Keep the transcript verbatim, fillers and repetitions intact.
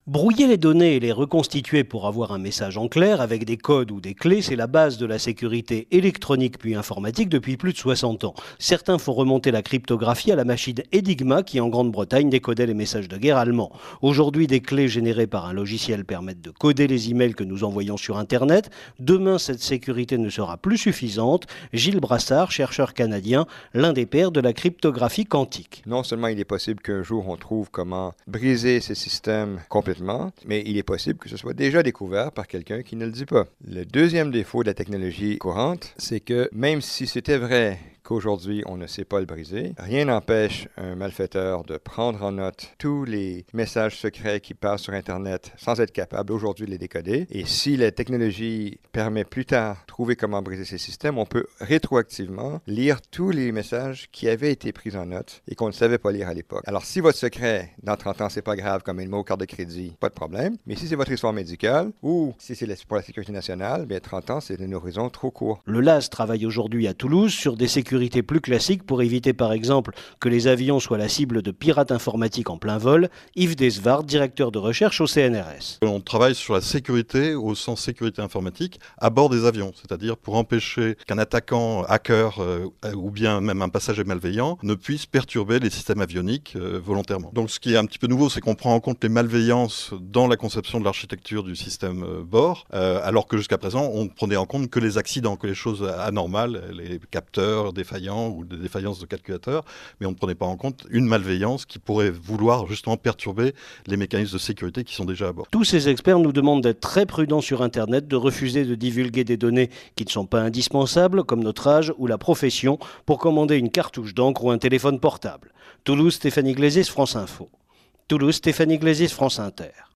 Brouiller les données et les reconstituer pour avoir un message en clair avec des codes ou des clés, c'est la base de la sécurité électronique puis informatique depuis plus de soixante ans. Certains font remonter la cryptographie à la machine Enigma qui, en Grande-Bretagne, décodait les messages de guerre allemands. Aujourd'hui, des clés générées par un logiciel permettent de coder les emails que nous envoyons sur Internet. Demain, cette sécurité ne sera plus suffisante. Gilles Brassard, chercheur canadien, l'un des pères de la cryptographie quantique. Non seulement il est possible qu'un jour on trouve comment briser ces systèmes complètement, mais il est possible que ce soit déjà découvert par quelqu'un qui ne le dit pas. Le deuxième défaut de la technologie courante, c'est que même si c'était vrai qu'aujourd'hui, on ne sait pas le briser, rien n'empêche un malfaiteur de prendre en note tous les messages secrets qui passent sur Internet sans être capable aujourd'hui de les décoder. Et si la technologie permet plus tard de trouver comment briser ces systèmes, on peut rétroactivement lire tous les messages qui avaient été pris en note et qu'on ne savait pas lire à l'époque. Alors, si votre secret, dans trente ans, c'est pas grave, comme une mot carte de crédit, pas de problème. Mais si c'est votre histoire médicale ou si c'est pour la sécurité nationale, bien trente ans, c'est un horizon trop court. Le L A S travaille aujourd'hui à Toulouse sur des sécurités plus classiques pour éviter par exemple que les avions soient la cible de pirates informatiques en plein vol. Yves Desvard, directeur de recherche au C N R S. On travaille sur la sécurité au sens sécurité informatique à bord des avions, c'est-à-dire pour empêcher qu'un attaquant hacker euh, ou bien même un passager malveillant ne puisse perturber les systèmes avioniques euh, volontairement. Donc ce qui est un petit peu nouveau, c'est qu'on prend en compte les malveillances dans la conception de l'architecture du système euh, bord, euh, alors que jusqu'à présent on prenait en compte que les accidents, que les choses anormales, les capteurs défaillants ou des défaillances de calculateurs, mais on ne prenait pas en compte une malveillance qui pourrait vouloir justement perturber les mécanismes de sécurité qui sont déjà à bord. Tous ces experts nous demandent d'être très prudents sur Internet, de refuser de divulguer des données qui ne sont pas indispensables, comme notre âge ou la profession, pour commander une cartouche d'encre ou un téléphone portable. Toulouse, Stéphanie Glézis, France Info. Toulouse, Stéphanie Glézis, France Inter.